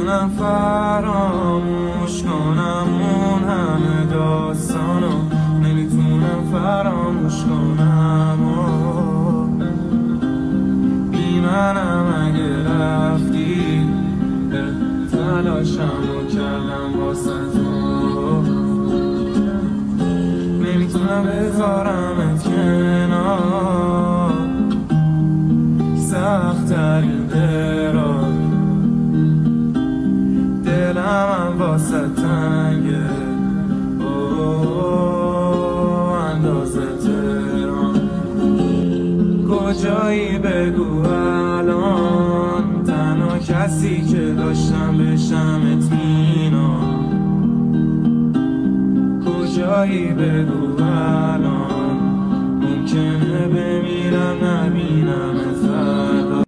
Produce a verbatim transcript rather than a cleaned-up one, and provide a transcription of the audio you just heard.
نمیتونم فراموش کنم اون همه داستانو، نمیتونم فراموش کنم بی منم اگه رفتی تلاشم رو کردم واسه تو، نمیتونم بذارمت کنار سخت ترین درار، دلم هم واسه تنگه اندازه تهران. کجایی بگو الان، تنها کسی که داشتم بشم اطمینان. کجایی بگو الان